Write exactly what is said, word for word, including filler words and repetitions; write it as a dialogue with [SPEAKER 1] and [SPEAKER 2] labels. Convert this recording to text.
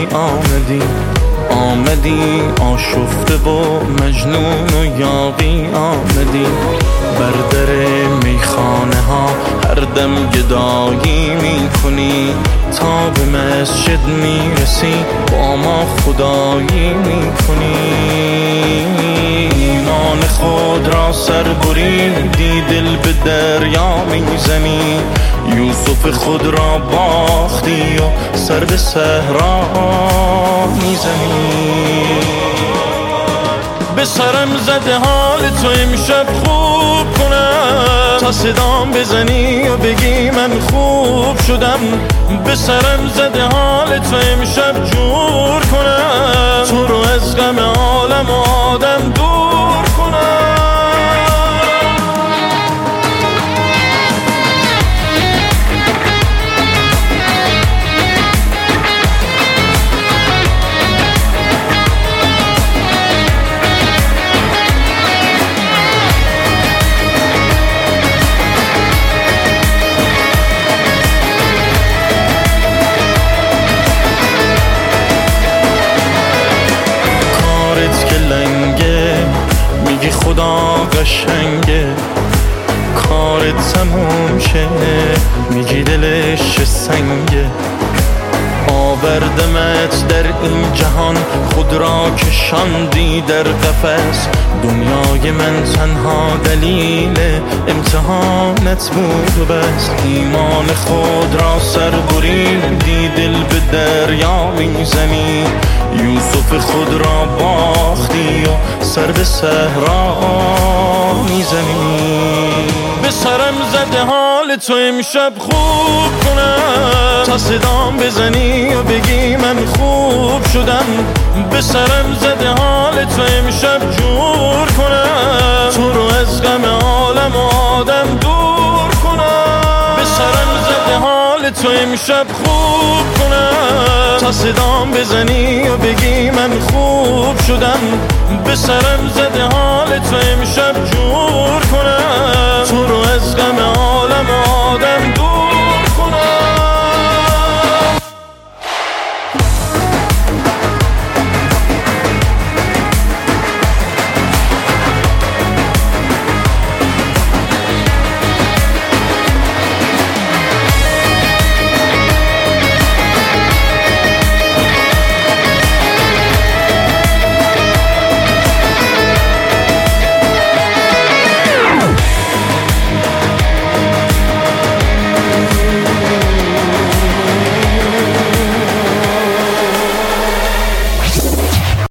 [SPEAKER 1] آمدی آمدی آمدی آشفته و مجنون و یاغی آمدی بر در میخانه ها هر دم گدایی می کنی تا به مسجد میرسی با ما خدایی می کنی ایمان خود را سر بریدی دل به دریا میزنی یوسف خود را باختی و سر به صحرا میزنی به سرم زده حال تو امشب خوب کنم تا صدام بزنی و بگی من خوب شدم به سرم زده حال تو امشب جور کنم تو رو از غم عالم و آدم دور کنم میگی خدا قشنگه کارت تموم شه میگی دلش سنگه آوردمت در این جهان خود را کشاندی در قفس دنیای من تنها دلیل امتحانت بود و بس ایمان خود را سر بریدی دل به دریا میزنی یوسف خود را باختی و سر به صحرا میزنی به سرم زده حال تو امشب خوب کنم تا صدام بزنی و بگی من خوب شدم به سرم زده حال تو امشب جور کنم تو رو از غم عالم و آدم دور کنم به سرم زده حال تو امشب خوب کنم تا صدام بزنی و بگی من خوب شدم به سرم زده حال تو امشب جور کنم تو رو از غم عالم و